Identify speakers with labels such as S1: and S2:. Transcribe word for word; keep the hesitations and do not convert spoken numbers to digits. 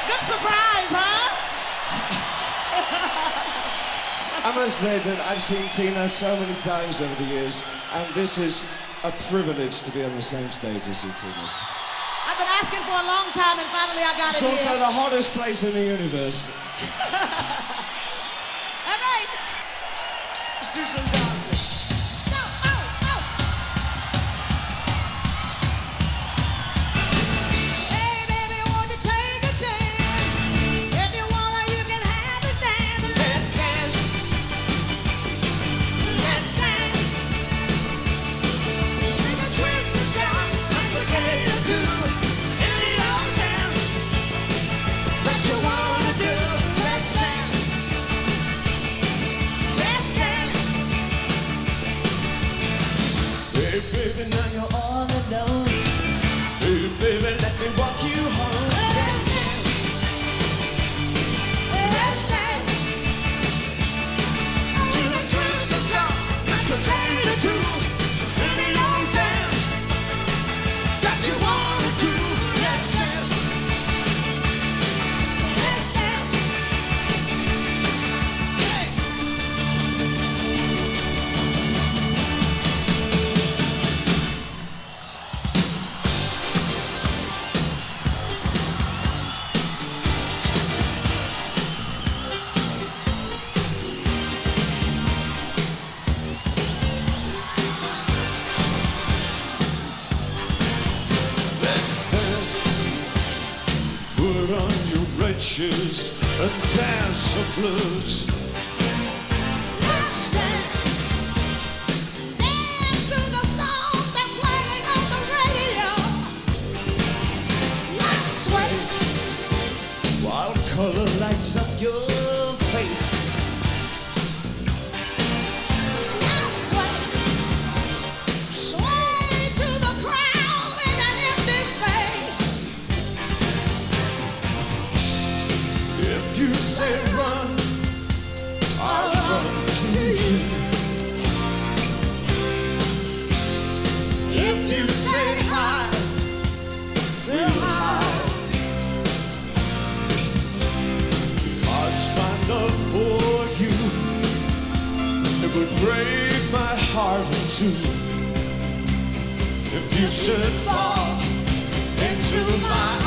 S1: Good surprise, huh?
S2: I must say that I've seen Tina so many times over the years, and this is a privilege to be on the same stage as you, Tina.
S1: I've been asking for a long time, and finally I got
S2: It's
S1: it
S2: also
S1: here.
S2: the hottest place in the universe.
S1: All right.
S2: Let's do some dancing.
S1: Go, oh, oh. Hey, baby, won't you take a chance? If you wanna, you can have this dance. Let's dance. Let's dance. Take a twist and shout. Let's pretend to do any old dance that you wanna do. Let's dance. Let's dance.
S2: Hey, baby, now you're all alone. Hey, baby, let me walk you home.
S1: Let's dance. Let's dance. Do the twist and shout. Let's pretend to do any old dance that you wanna do. Let's dance. Let's dance. Hey.
S2: Let's dance. Put on your red shoes and dance some blues.
S1: Let's dance. Dance to the song they're playing on the radio. Let's sway.
S2: Wild color lights up your face.
S1: Let's sway. Sway to the crowd in an empty space.
S2: If you say run, I'll run to you. If you say hide, we'll hide. Heart's my love for you. It would break my heart in two. If you should fall into my